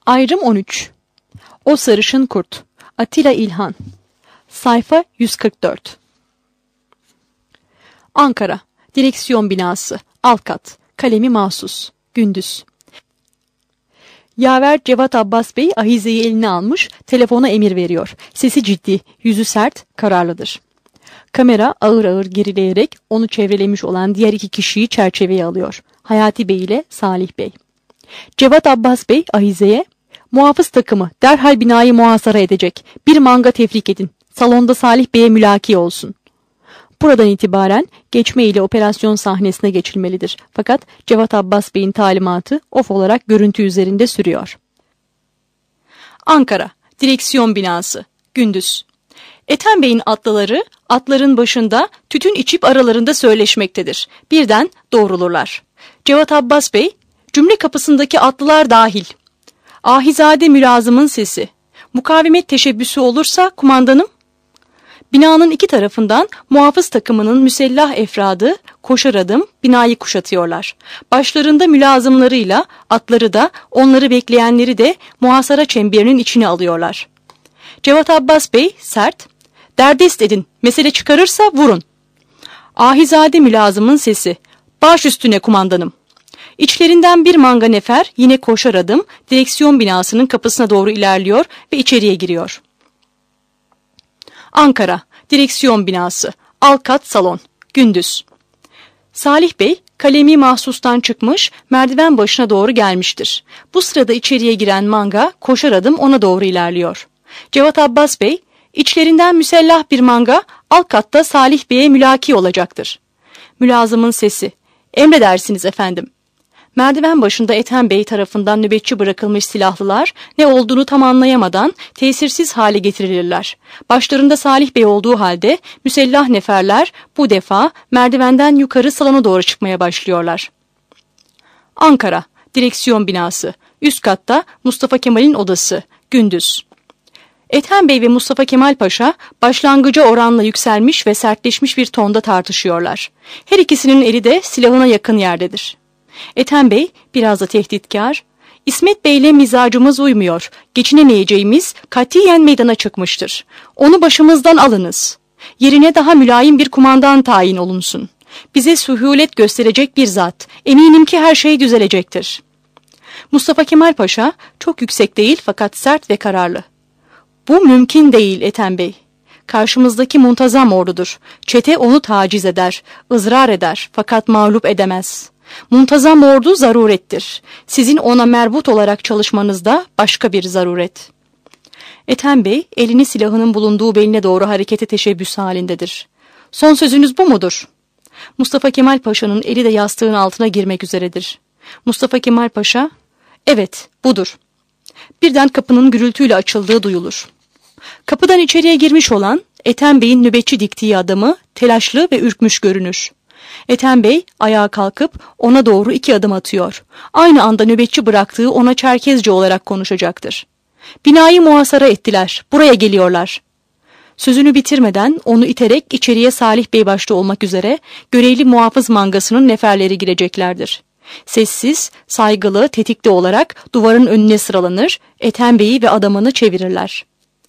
Ayrım 13. O Sarışın Kurt. Atilla İlhan. Sayfa 144. Ankara. Direksiyon binası. Alt kat. Kalemi mahsus. Gündüz. Yaver Cevat Abbas Bey ahizeyi eline almış, telefona emir veriyor. Sesi ciddi, yüzü sert, kararlıdır. Kamera ağır ağır gerileyerek onu çevrelemiş olan diğer iki kişiyi çerçeveye alıyor. Hayati Bey ile Salih Bey. Cevat Abbas Bey ahizeye, "Muhafız takımı derhal binayı muhasara edecek. Bir manga tefrik edin. Salonda Salih Bey'e mülaki olsun." Buradan itibaren geçme ile operasyon sahnesine geçilmelidir. Fakat Cevat Abbas Bey'in talimatı of olarak görüntü üzerinde sürüyor. Ankara. Direksiyon binası. Gündüz. Ethem Bey'in atlıları atların başında tütün içip aralarında söyleşmektedir. Birden doğrulurlar. Cevat Abbas Bey, "Cümle kapısındaki atlılar dahil. Ahizade mülazımın sesi. Mukavemet teşebbüsü olursa kumandanım." Binanın iki tarafından muhafız takımının müsellah efradı koşar adım binayı kuşatıyorlar. Başlarında mülazımlarıyla atları da onları bekleyenleri de muhasara çemberinin içine alıyorlar. Cevat Abbas Bey sert, "Derdest edin, mesele çıkarırsa vurun." Ahizade mülazımın sesi, "Baş üstüne kumandanım." İçlerinden bir manga nefer yine koşar adım direksiyon binasının kapısına doğru ilerliyor ve içeriye giriyor. Ankara. Direksiyon binası. Alt kat salon. Gündüz. Salih Bey kalemi mahsustan çıkmış, merdiven başına doğru gelmiştir. Bu sırada içeriye giren manga koşar adım ona doğru ilerliyor. Cevat Abbas Bey, "İçlerinden müsellah bir manga alt katta Salih Bey'e mülaki olacaktır." Mülazımın sesi, "Emredersiniz efendim." Merdiven başında Ethem Bey tarafından nöbetçi bırakılmış silahlılar ne olduğunu tam anlayamadan tesirsiz hale getirilirler. Başlarında Salih Bey olduğu halde müsellah neferler bu defa merdivenden yukarı salona doğru çıkmaya başlıyorlar. Ankara. Direksiyon binası. Üst katta Mustafa Kemal'in odası. Gündüz. Ethem Bey ve Mustafa Kemal Paşa başlangıca oranla yükselmiş ve sertleşmiş bir tonda tartışıyorlar. Her ikisinin eli de silahına yakın yerdedir. Ethem Bey biraz da tehditkar, "İsmet Bey'le mizacımız uymuyor. Geçinemeyeceğimiz katiyen meydana çıkmıştır. Onu başımızdan alınız. Yerine daha mülayim bir kumandan tayin olunsun. Bize suhulet gösterecek bir zat. Eminim ki her şey düzelecektir." Mustafa Kemal Paşa çok yüksek değil fakat sert ve kararlı. "Bu mümkün değil Ethem Bey. Karşımızdaki muntazam ordudur. Çete onu taciz eder, ızrar eder fakat mağlup edemez. Muntazam ordu zarurettir. Sizin ona merbut olarak çalışmanız da başka bir zaruret." Ethem Bey elini silahının bulunduğu beline doğru harekete teşebbüs halindedir. "Son sözünüz bu mudur?" Mustafa Kemal Paşa'nın eli de yastığın altına girmek üzeredir. Mustafa Kemal Paşa, "Evet, budur." Birden kapının gürültüyle açıldığı duyulur. Kapıdan içeriye girmiş olan Ethem Bey'in nöbetçi diktiği adamı telaşlı ve ürkmüş görünür. Ethem Bey ayağa kalkıp ona doğru 2 adım atıyor. Aynı anda nöbetçi bıraktığı ona Çerkezce olarak konuşacaktır. "Binayı muhasara ettiler. Buraya geliyorlar." Sözünü bitirmeden onu iterek içeriye Salih Bey başta olmak üzere görevli muhafız mangasının neferleri gireceklerdir. Sessiz, saygılı, tetikte olarak duvarın önüne sıralanır, Ethem Bey'i ve adamını çevirirler.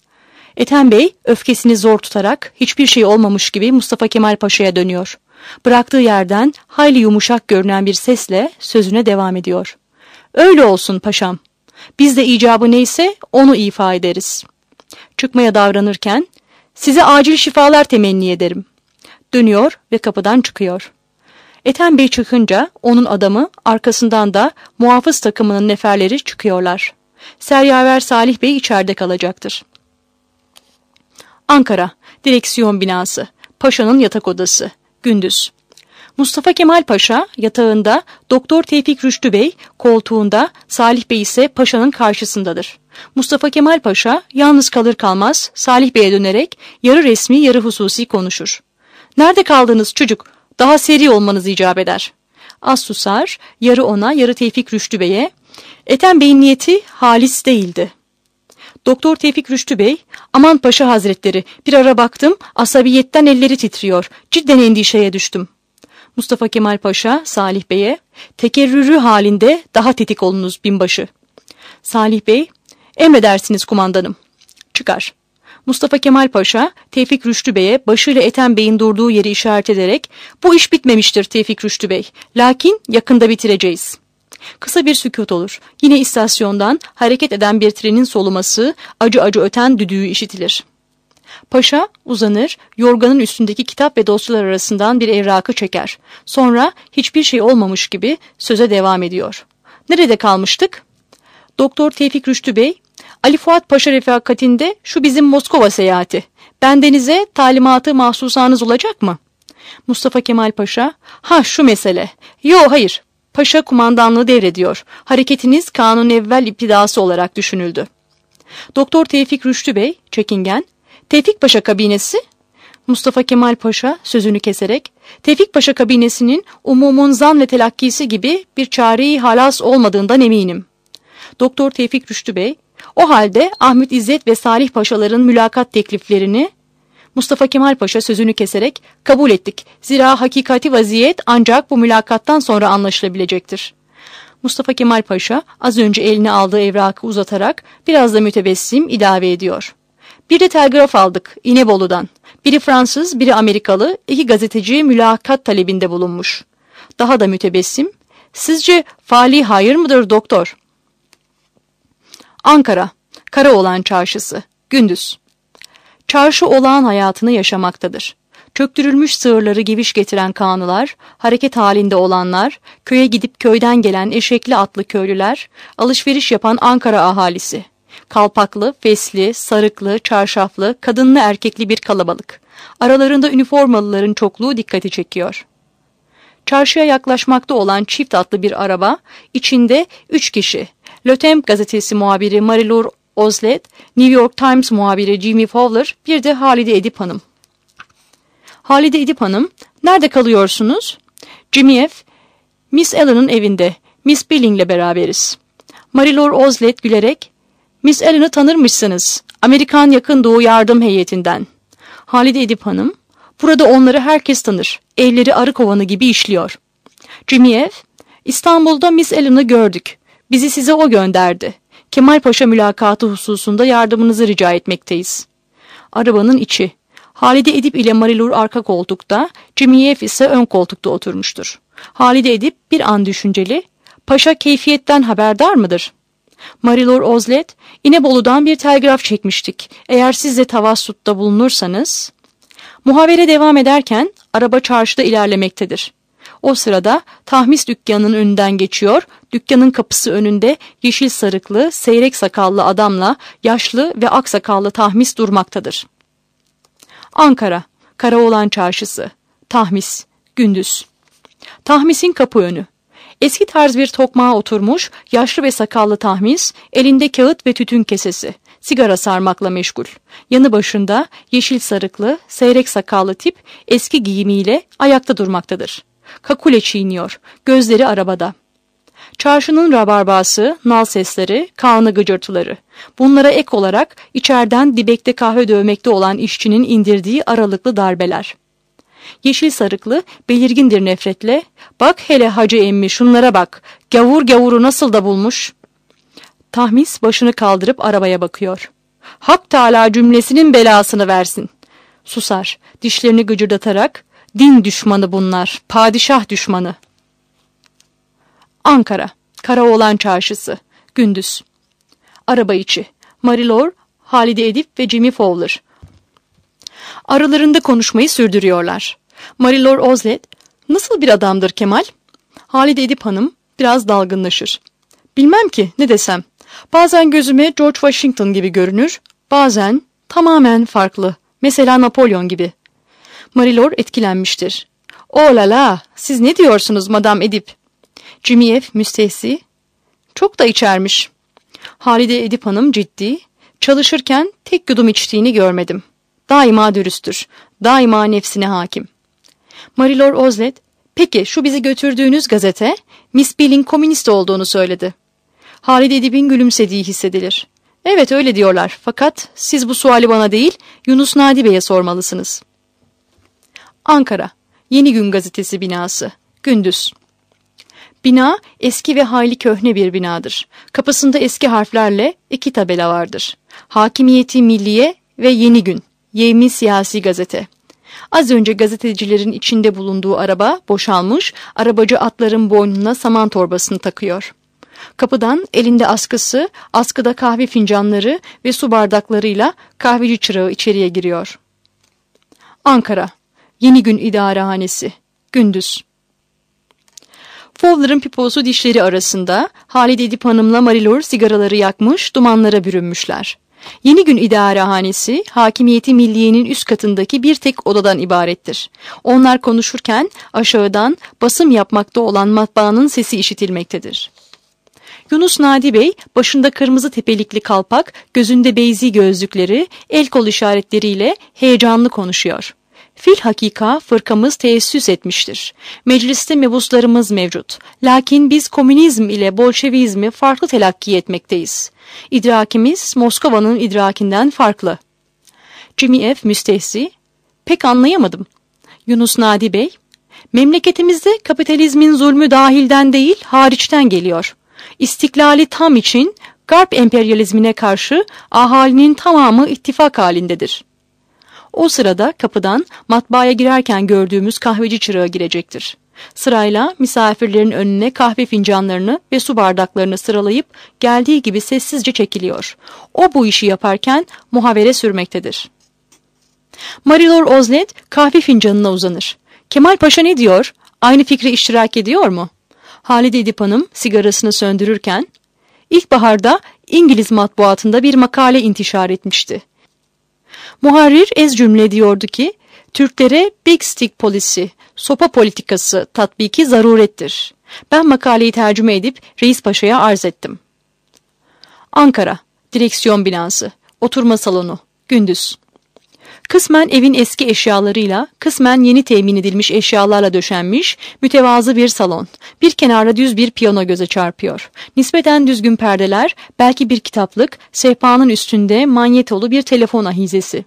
Ethem Bey öfkesini zor tutarak hiçbir şey olmamış gibi Mustafa Kemal Paşa'ya dönüyor. Bıraktığı yerden hayli yumuşak görünen bir sesle sözüne devam ediyor. "Öyle olsun paşam. Biz de icabı neyse onu ifa ederiz." Çıkmaya davranırken, "Size acil şifalar temenni ederim." Dönüyor ve kapıdan çıkıyor. Ethem Bey çıkınca onun adamı arkasından da muhafız takımının neferleri çıkıyorlar. Seryaver Salih Bey içeride kalacaktır. Ankara. Direksiyon binası. Paşa'nın yatak odası. Gündüz. Mustafa Kemal Paşa yatağında, Doktor Tevfik Rüştü Bey koltuğunda, Salih Bey ise Paşa'nın karşısındadır. Mustafa Kemal Paşa yalnız kalır kalmaz Salih Bey'e dönerek yarı resmi yarı hususi konuşur. "Nerede kaldınız çocuk? Daha seri olmanız icap eder." Az susar, yarı ona yarı Tevfik Rüştü Bey'e, "Ethem Bey'in niyeti halis değildi." Doktor Tevfik Rüştü Bey, "Aman Paşa Hazretleri, bir ara baktım, asabiyetten elleri titriyor. Cidden endişeye düştüm." Mustafa Kemal Paşa, Salih Bey'e, "Tekerrürü halinde daha tetik olunuz binbaşı." Salih Bey, emredersiniz kumandanım. Çıkar. Mustafa Kemal Paşa, Tevfik Rüştü Bey'e başıyla Ethem Bey'in durduğu yeri işaret ederek, bu iş bitmemiştir Tevfik Rüştü Bey. Lakin yakında bitireceğiz. Kısa bir sükût olur. Yine istasyondan hareket eden bir trenin soluması, acı acı öten düdüğü işitilir. Paşa uzanır, yorganın üstündeki kitap ve dosyalar arasından bir evrakı çeker. Sonra hiçbir şey olmamış gibi söze devam ediyor. Nerede kalmıştık? Doktor Tevfik Rüştü Bey, Ali Fuat Paşa refakatinde şu bizim Moskova seyahati. Bendenize talimatı mahsusanız olacak mı? Mustafa Kemal Paşa, ha şu mesele. Yo hayır, Paşa kumandanlığı devrediyor. Hareketiniz kanun evvel iptidası olarak düşünüldü. Doktor Tevfik Rüştü Bey, çekingen, Tevfik Paşa kabinesi? Mustafa Kemal Paşa sözünü keserek, Tevfik Paşa kabinesinin umumun zan ve telakkisi gibi bir çare-i halas olmadığından eminim. Doktor Tevfik Rüştü Bey, o halde Ahmet İzzet ve Salih Paşaların mülakat tekliflerini, Mustafa Kemal Paşa sözünü keserek, kabul ettik. Zira hakikati vaziyet ancak bu mülakattan sonra anlaşılabilecektir. Mustafa Kemal Paşa az önce eline aldığı evrakı uzatarak biraz da mütebessim ilave ediyor. Bir de telgraf aldık İnebolu'dan. Biri Fransız, biri Amerikalı, 2 gazeteci mülakat talebinde bulunmuş. Daha da mütebessim, sizce fali hayır mıdır doktor? Ankara, Karaoğlan Çarşısı, gündüz. Çarşı olağan hayatını yaşamaktadır. Çöktürülmüş sığırları geviş getiren kağnılar, hareket halinde olanlar, köye gidip köyden gelen eşekli atlı köylüler, alışveriş yapan Ankara ahalisi. Kalpaklı, fesli, sarıklı, çarşaflı, kadınlı erkekli bir kalabalık. Aralarında üniformalıların çokluğu dikkati çekiyor. Çarşıya yaklaşmakta olan çift atlı bir araba, içinde 3 kişi. Le Temps gazetesi muhabiri Marie-Laure Oslet, New York Times muhabiri Jimmy Fowler, bir de Halide Edip Hanım. Halide Edip Hanım, nerede kalıyorsunuz? Jimmy F., Miss Allen'ın evinde, Miss Billing'le beraberiz. Marie-Laure Oslet gülerek, Miss Allen'ı tanırmışsınız, Amerikan Yakın Doğu Yardım Heyetinden. Halide Edip Hanım, burada onları herkes tanır, elleri arı kovanı gibi işliyor. Jimmy F., İstanbul'da Miss Allen'ı gördük, bizi size o gönderdi. Kemal Paşa mülakatı hususunda yardımınızı rica etmekteyiz. Arabanın içi. Halide Edip ile Marie-Laure arka koltukta, Jimmy F. ise ön koltukta oturmuştur. Halide Edip bir an düşünceli, Paşa keyfiyetten haberdar mıdır? Marie-Laure Oslet, İnebolu'dan bir telgraf çekmiştik. Eğer siz de tavassutta bulunursanız... Muhabere devam ederken araba çarşıda ilerlemektedir. O sırada tahmis dükkanının önünden geçiyor, dükkanın kapısı önünde yeşil sarıklı, seyrek sakallı adamla yaşlı ve ak sakallı tahmis durmaktadır. Ankara, Karaoğlan Çarşısı, tahmis, gündüz. Tahmisin kapı önü. Eski tarz bir tokmağa oturmuş, yaşlı ve sakallı tahmis, elinde kağıt ve tütün kesesi, sigara sarmakla meşgul. Yanı başında yeşil sarıklı, seyrek sakallı tip eski giyimiyle ayakta durmaktadır. Kakule çiğniyor, gözleri arabada. Çarşının rabarbası, nal sesleri, kağnı gıcırtıları. Bunlara ek olarak içeriden dibekte kahve dövmekte olan işçinin indirdiği aralıklı darbeler. Yeşil sarıklı belirgindir nefretle, bak hele hacı emmi şunlara bak, gavur gavuru nasıl da bulmuş. Tahmis başını kaldırıp arabaya bakıyor. Hak Teâlâ cümlesinin belasını versin. Susar, dişlerini gıcırdatarak, din düşmanı bunlar, padişah düşmanı. Ankara, Karaoğlan Çarşısı, gündüz. Araba içi, Marie-Laure, Halide Edip ve Jimmy Fowler. Aralarında konuşmayı sürdürüyorlar. Marie-Laure Oslet, nasıl bir adamdır Kemal? Halide Edip Hanım biraz dalgınlaşır. Bilmem ki ne desem. Bazen gözüme George Washington gibi görünür, bazen tamamen farklı. Mesela Napolyon gibi. Marie-Laure etkilenmiştir. Oh la la, siz ne diyorsunuz Madame Edip? Jimmy F. müstehsi. Çok da içermiş. Halide Edip Hanım ciddi. Çalışırken tek yudum içtiğini görmedim. Daima dürüsttür. Daima nefsine hakim. Marie-Laure Oslet, peki şu bizi götürdüğünüz gazete, Miss Bill'in komünist olduğunu söyledi. Halide Edip'in gülümsediği hissedilir. Evet öyle diyorlar fakat siz bu suali bana değil Yunus Nadi Bey'e sormalısınız. Ankara, Yeni Gün Gazetesi binası, gündüz. Bina eski ve hayli köhne bir binadır. Kapısında eski harflerle 2 tabela vardır. Hakimiyeti Milliye ve Yeni Gün, Yevmi Siyasi Gazete. Az önce gazetecilerin içinde bulunduğu araba boşalmış, arabacı atların boynuna saman torbasını takıyor. Kapıdan elinde askısı, askıda kahve fincanları ve su bardaklarıyla kahveci çırağı içeriye giriyor. Ankara, Yeni Gün İdarehanesi, gündüz. Fowler'ın piposu dişleri arasında, Halide Edip Hanım'la Marilor sigaraları yakmış, dumanlara bürünmüşler. Yeni Gün İdarehanesi, Hakimiyeti Milliye'nin üst katındaki bir tek odadan ibarettir. Onlar konuşurken aşağıdan basım yapmakta olan matbaanın sesi işitilmektedir. Yunus Nadi Bey, başında kırmızı tepelikli kalpak, gözünde beyzi gözlükleri, el kol işaretleriyle heyecanlı konuşuyor. Filhakika fırkamız teessüs etmiştir. Mecliste mebuslarımız mevcut. Lakin biz komünizm ile Bolşevizmi farklı telakki etmekteyiz. İdrakimiz Moskova'nın idrakinden farklı. Jimmy F. müstehzi, pek anlayamadım. Yunus Nadi Bey, memleketimizde kapitalizmin zulmü dahilden değil hariçten geliyor. İstiklali tam için Garp emperyalizmine karşı ahalinin tamamı ittifak halindedir. O sırada kapıdan matbaaya girerken gördüğümüz kahveci çırağı girecektir. Sırayla misafirlerin önüne kahve fincanlarını ve su bardaklarını sıralayıp geldiği gibi sessizce çekiliyor. O bu işi yaparken muhavere sürmektedir. Marilor Ozlet kahve fincanına uzanır. Kemal Paşa ne diyor? Aynı fikri iştirak ediyor mu? Halide Edip Hanım sigarasını söndürürken, ilkbaharda İngiliz matbuatında bir makale intişar etmişti. Muharrir ez cümle diyordu ki, Türklere Big Stick polisi, sopa politikası tatbiki zarurettir. Ben makaleyi tercüme edip Reis Paşa'ya arz ettim. Ankara, direksiyon binası, oturma salonu, gündüz. Kısmen evin eski eşyalarıyla, kısmen yeni temin edilmiş eşyalarla döşenmiş, mütevazı bir salon. Bir kenarda düz bir piyano göze çarpıyor. Nispeten düzgün perdeler, belki bir kitaplık, sehpanın üstünde manyetolu bir telefon ahizesi.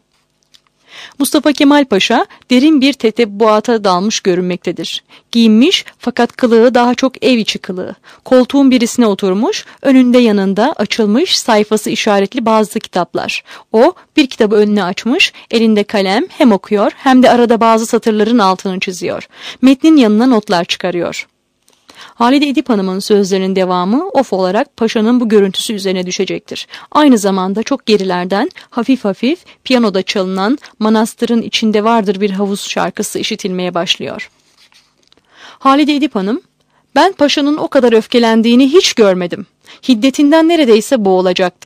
Mustafa Kemal Paşa derin bir tetebbuata dalmış görünmektedir. Giyinmiş fakat kılığı daha çok ev içi kılığı. Koltuğun birisine oturmuş, önünde yanında açılmış sayfası işaretli bazı kitaplar. O bir kitabı önüne açmış, elinde kalem hem okuyor hem de arada bazı satırların altını çiziyor. Metnin yanına notlar çıkarıyor. Halide Edip Hanım'ın sözlerinin devamı of olarak paşanın bu görüntüsü üzerine düşecektir. Aynı zamanda çok gerilerden hafif hafif piyanoda çalınan manastırın içinde vardır bir havuz şarkısı işitilmeye başlıyor. Halide Edip Hanım, ben paşanın o kadar öfkelendiğini hiç görmedim. Hiddetinden neredeyse boğulacaktı.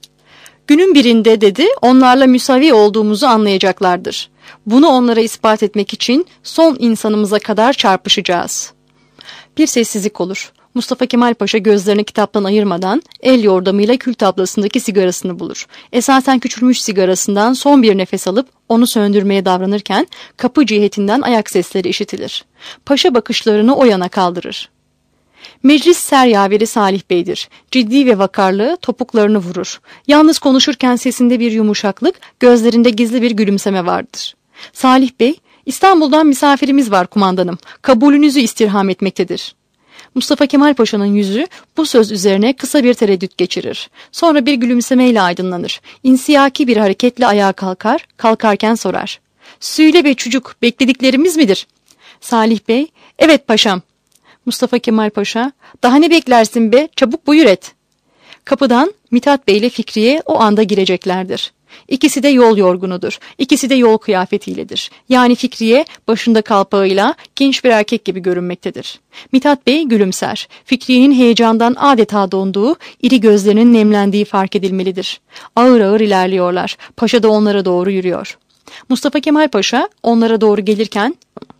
Günün birinde dedi onlarla müsavi olduğumuzu anlayacaklardır. Bunu onlara ispat etmek için son insanımıza kadar çarpışacağız. Bir sessizlik olur. Mustafa Kemal Paşa gözlerini kitaptan ayırmadan el yordamıyla kül tablasındaki sigarasını bulur. Esasen küçülmüş sigarasından son bir nefes alıp onu söndürmeye davranırken kapı cihetinden ayak sesleri işitilir. Paşa bakışlarını o yana kaldırır. Meclis seryaveri Salih Bey'dir. Ciddi ve vakarlı topuklarını vurur. Yalnız konuşurken sesinde bir yumuşaklık, gözlerinde gizli bir gülümseme vardır. Salih Bey, İstanbul'dan misafirimiz var kumandanım. Kabulünüzü istirham etmektedir. Mustafa Kemal Paşa'nın yüzü bu söz üzerine kısa bir tereddüt geçirir. Sonra bir gülümsemeyle aydınlanır. İnsiyaki bir hareketle ayağa kalkar, kalkarken sorar. Söyle be çocuk, beklediklerimiz midir? Salih Bey, evet paşam. Mustafa Kemal Paşa, daha ne beklersin be, çabuk buyur et. Kapıdan Mithat Bey ile Fikriye o anda gireceklerdir. İkisi de yol yorgunudur. İkisi de yol kıyafetiyledir. Yani Fikriye başında kalpağıyla genç bir erkek gibi görünmektedir. Mithat Bey gülümser. Fikriye'nin heyecandan adeta donduğu, iri gözlerinin nemlendiği fark edilmelidir. Ağır ağır ilerliyorlar. Paşa da onlara doğru yürüyor. Mustafa Kemal Paşa onlara doğru gelirken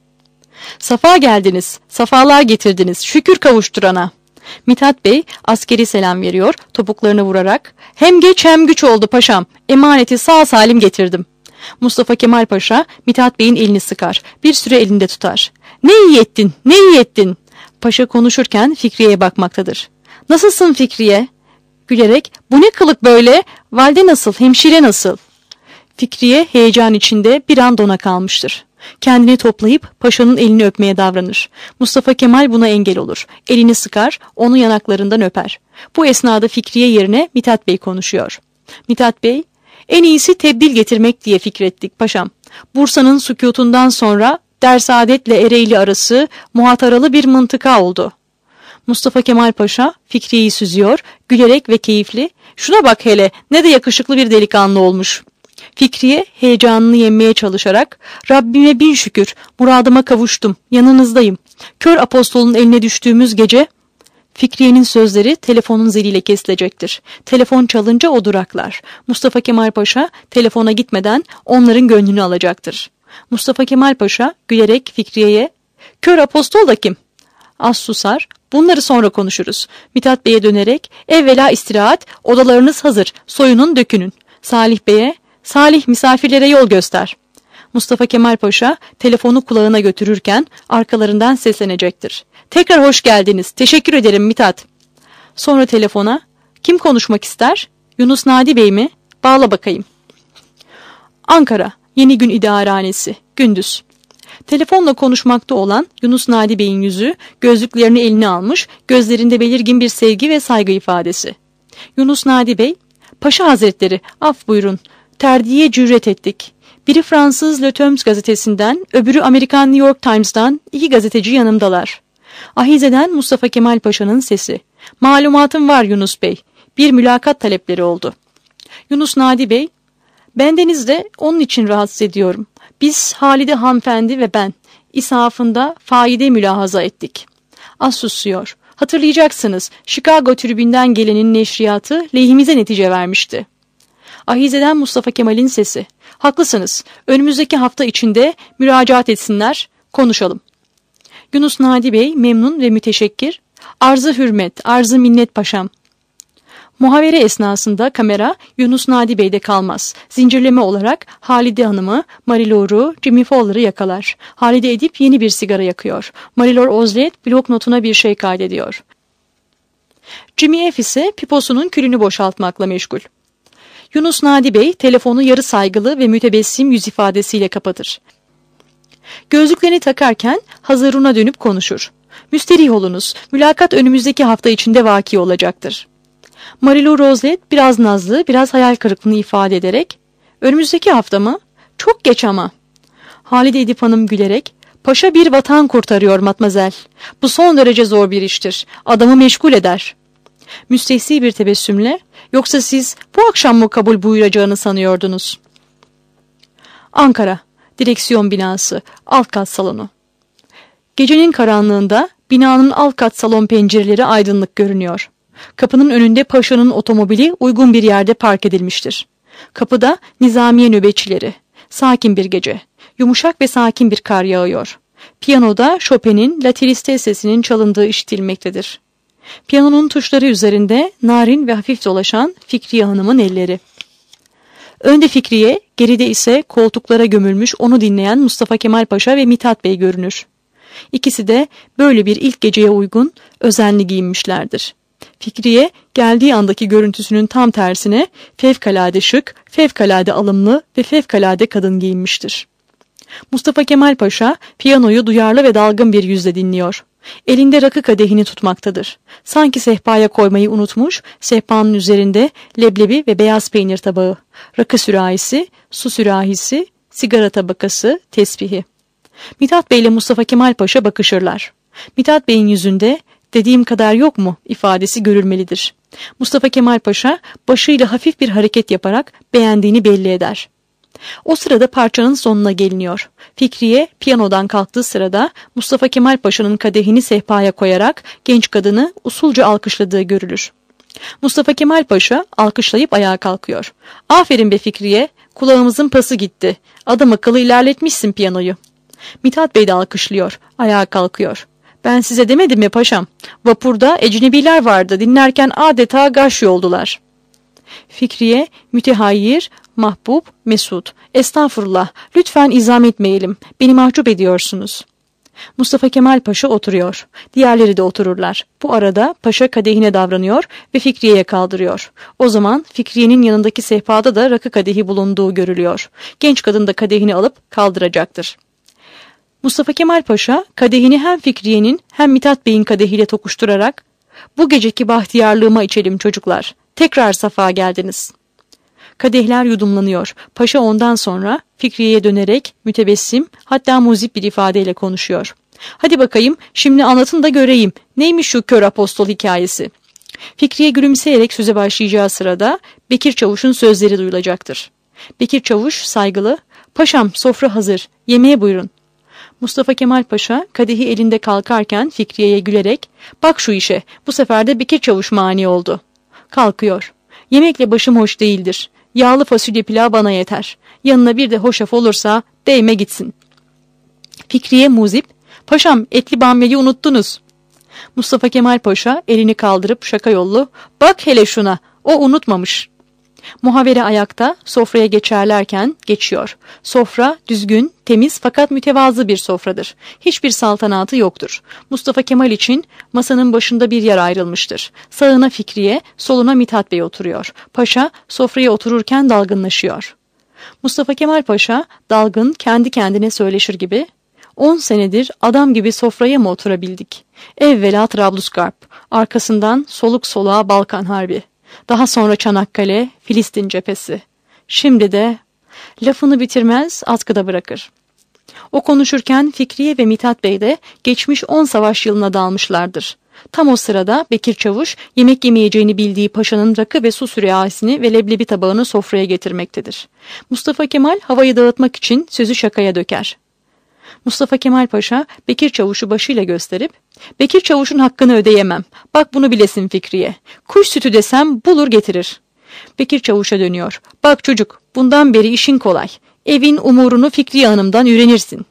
"Safa geldiniz, safalar getirdiniz, şükür kavuşturana." Mithat Bey askeri selam veriyor, topuklarını vurarak "Hem geç hem güç oldu paşam, emaneti sağ salim getirdim." Mustafa Kemal Paşa Mithat Bey'in elini sıkar, bir süre elinde tutar. "Ne iyi ettin, ne iyi ettin." Paşa konuşurken Fikriye'ye bakmaktadır. "Nasılsın Fikriye?" Gülerek "Bu ne kılık böyle, valide nasıl, hemşire nasıl?" Fikriye heyecan içinde bir an dona kalmıştır. Kendini toplayıp paşanın elini öpmeye davranır. Mustafa Kemal buna engel olur. Elini sıkar, onu yanaklarından öper. Bu esnada Fikriye yerine Mithat Bey konuşuyor. Mithat Bey, en iyisi tebdil getirmek diye fikrettik paşam. Bursa'nın sükutundan sonra Dersaadetle Ereğli arası muhataralı bir mıntıka oldu. Mustafa Kemal Paşa Fikriye'yi süzüyor, gülerek ve keyifli. Şuna bak hele, ne de yakışıklı bir delikanlı olmuş. Fikriye heyecanını yenmeye çalışarak, Rabbime bin şükür, muradıma kavuştum, yanınızdayım. Kör apostolun eline düştüğümüz gece... Fikriye'nin sözleri telefonun ziliyle kesilecektir. Telefon çalınca o duraklar. Mustafa Kemal Paşa telefona gitmeden onların gönlünü alacaktır. Mustafa Kemal Paşa gülerek Fikriye'ye, "Kör apostol da kim?" Az susar, "Bunları sonra konuşuruz." Mithat Bey'e dönerek, "Evvela istirahat, odalarınız hazır, soyunun dökünün." Salih Bey'e, "Salih, misafirlere yol göster." Mustafa Kemal Paşa telefonu kulağına götürürken arkalarından seslenecektir. "Tekrar hoş geldiniz. Teşekkür ederim Mithat." Sonra telefona, "Kim konuşmak ister? Yunus Nadi Bey mi? Bağla bakayım." Ankara, Yeni Gün İdarehanesi, gündüz. Telefonla konuşmakta olan Yunus Nadi Bey'in yüzü, gözlüklerini eline almış, gözlerinde belirgin bir sevgi ve saygı ifadesi. Yunus Nadi Bey, "Paşa Hazretleri, af buyurun. Terdiye cüret ettik. Biri Fransız Le Temps gazetesinden, öbürü Amerikan New York Times'dan, 2 gazeteci yanımdalar." Ahize'den Mustafa Kemal Paşa'nın sesi. "Malumatım var Yunus Bey. Bir mülakat talepleri oldu." Yunus Nadi Bey, "Bendeniz de onun için rahatsız ediyorum. Biz Halide hanımefendi ve ben isafında faide mülahaza ettik." Az susuyor. "Hatırlayacaksınız, Chicago tribünden gelenin neşriyatı lehimize netice vermişti." Ahize'den Mustafa Kemal'in sesi. "Haklısınız. Önümüzdeki hafta içinde müracaat etsinler, konuşalım." Yunus Nadi Bey memnun ve müteşekkir. "Arz-ı hürmet, arz-ı minnet paşam." Muhavere esnasında kamera Yunus Nadi Bey'de kalmaz. Zincirleme olarak Halide Hanım'ı, Marilor'u, Jimmy Fowler'ı yakalar. Halide Edip yeni bir sigara yakıyor. Marilor Ozlet blok notuna bir şey kaydediyor. Jimmy F ise piposunun külünü boşaltmakla meşgul. Yunus Nadi Bey telefonu yarı saygılı ve mütebessim yüz ifadesiyle kapatır. Gözlüklerini takarken Hazırun'a dönüp konuşur. "Müsterih olunuz, mülakat önümüzdeki hafta içinde vaki olacaktır." Marilou Rozet biraz nazlı, biraz hayal kırıklığını ifade ederek, "Önümüzdeki hafta mı? Çok geç ama." Halide Edip Hanım gülerek, "Paşa bir vatan kurtarıyor matmazel. Bu son derece zor bir iştir. Adamı meşgul eder." Müstehsi bir tebessümle, "Yoksa siz bu akşam mı kabul buyuracağını sanıyordunuz?" Ankara, Direksiyon binası, alt kat salonu. Gecenin karanlığında binanın alt kat salon pencereleri aydınlık görünüyor. Kapının önünde paşanın otomobili uygun bir yerde park edilmiştir. Kapıda nizamiye nöbetçileri. Sakin bir gece. Yumuşak ve sakin bir kar yağıyor. Piyanoda Chopin'in La Tristesse'sinin çalındığı işitilmektedir. Piyanonun tuşları üzerinde narin ve hafif dolaşan Fikriye Hanım'ın elleri. Önde Fikriye, geride ise koltuklara gömülmüş onu dinleyen Mustafa Kemal Paşa ve Mithat Bey görünür. İkisi de böyle bir ilk geceye uygun, özenli giyinmişlerdir. Fikriye, geldiği andaki görüntüsünün tam tersine fevkalade şık, fevkalade alımlı ve fevkalade kadın giyinmiştir. Mustafa Kemal Paşa piyanoyu duyarlı ve dalgın bir yüzle dinliyor. Elinde rakı kadehini tutmaktadır. Sanki sehpaya koymayı unutmuş, sehpanın üzerinde leblebi ve beyaz peynir tabağı, rakı sürahisi, su sürahisi, sigara tabakası, tesbihi. Mithat Bey ile Mustafa Kemal Paşa bakışırlar. Mithat Bey'in yüzünde "Dediğim kadar yok mu?" ifadesi görülmelidir. Mustafa Kemal Paşa başıyla hafif bir hareket yaparak beğendiğini belli eder. O sırada parçanın sonuna geliniyor. Fikriye piyanodan kalktığı sırada Mustafa Kemal Paşa'nın kadehini sehpaya koyarak genç kadını usulca alkışladığı görülür. Mustafa Kemal Paşa alkışlayıp ayağa kalkıyor. "Aferin be Fikriye, kulağımızın pası gitti. Adam akıllı ilerletmişsin piyanoyu." Mithat Bey de alkışlıyor, ayağa kalkıyor. "Ben size demedim mi paşam? Vapurda ecnebiler vardı, dinlerken adeta gaş oldular." Fikriye, mütehayyir, mahbub, mesut. "Estağfurullah, lütfen izam etmeyelim. Beni mahcup ediyorsunuz." Mustafa Kemal Paşa oturuyor. Diğerleri de otururlar. Bu arada paşa kadehine davranıyor ve Fikriye'ye kaldırıyor. O zaman Fikriye'nin yanındaki sehpada da rakı kadehi bulunduğu görülüyor. Genç kadın da kadehini alıp kaldıracaktır. Mustafa Kemal Paşa kadehini hem Fikriye'nin hem Mithat Bey'in kadehiyle tokuşturarak "Bu geceki bahtiyarlığıma içelim çocuklar. Tekrar safa geldiniz." Kadehler yudumlanıyor. Paşa ondan sonra Fikriye'ye dönerek mütebessim, hatta muzip bir ifadeyle konuşuyor. "Hadi bakayım, şimdi anlatın da göreyim. Neymiş şu kör apostol hikayesi?" Fikriye gülümseyerek söze başlayacağı sırada Bekir Çavuş'un sözleri duyulacaktır. Bekir Çavuş saygılı, "Paşam, sofra hazır, yemeğe buyurun." Mustafa Kemal Paşa kadehi elinde kalkarken Fikriye'ye gülerek, "Bak şu işe, bu sefer de Bekir Çavuş mani oldu." Kalkıyor. "Yemekle başım hoş değildir. Yağlı fasulye pilav bana yeter. Yanına bir de hoşaf olursa değme gitsin." Fikriye muzip, "Paşam, etli bamyayı unuttunuz." Mustafa Kemal Paşa elini kaldırıp şaka yollu, "Bak hele şuna, o unutmamış." Muhavere ayakta sofraya geçerlerken geçiyor. Sofra düzgün, temiz fakat mütevazı bir sofradır. Hiçbir saltanatı yoktur. Mustafa Kemal için masanın başında bir yer ayrılmıştır. Sağına Fikriye, soluna Mithat Bey oturuyor. Paşa sofraya otururken dalgınlaşıyor. Mustafa Kemal Paşa dalgın, kendi kendine söyleşir gibi, "10 senedir adam gibi sofraya mı oturabildik? Evvela Trablusgarp, arkasından soluk soluğa Balkan Harbi. Daha sonra Çanakkale, Filistin cephesi. Şimdi de..." Lafını bitirmez, askıda bırakır. O konuşurken Fikriye ve Mithat Bey de geçmiş 10 savaş yılına dalmışlardır. Tam o sırada Bekir Çavuş yemek yemeyeceğini bildiği paşanın rakı ve su sürahisini ve leblebi tabağını sofraya getirmektedir. Mustafa Kemal havayı dağıtmak için sözü şakaya döker. Mustafa Kemal Paşa Bekir Çavuş'u başıyla gösterip, "Bekir Çavuş'un hakkını ödeyemem. Bak bunu bilesin Fikriye. Kuş sütü desem bulur getirir." Bekir Çavuş'a dönüyor. "Bak çocuk, bundan beri işin kolay. Evin umurunu Fikriye Hanım'dan öğrenirsin."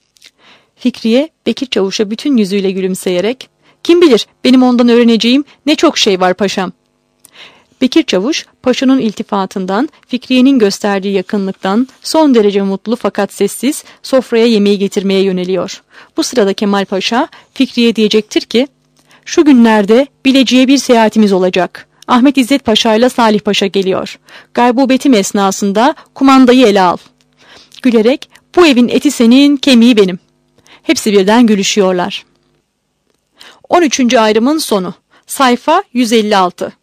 Fikriye Bekir Çavuş'a bütün yüzüyle gülümseyerek, "Kim bilir, benim ondan öğreneceğim ne çok şey var paşam." Bekir Çavuş, paşanın iltifatından, Fikriye'nin gösterdiği yakınlıktan son derece mutlu fakat sessiz sofraya yemeği getirmeye yöneliyor. Bu sırada Kemal Paşa, Fikriye diyecektir ki, "Şu günlerde Bilecik'e bir seyahatimiz olacak. Ahmet İzzet Paşa ile Salih Paşa geliyor. Gaybubetim esnasında kumandayı ele al." Gülerek, "Bu evin eti senin, kemiği benim." Hepsi birden gülüşüyorlar. 13. ayrımın sonu. Sayfa 156.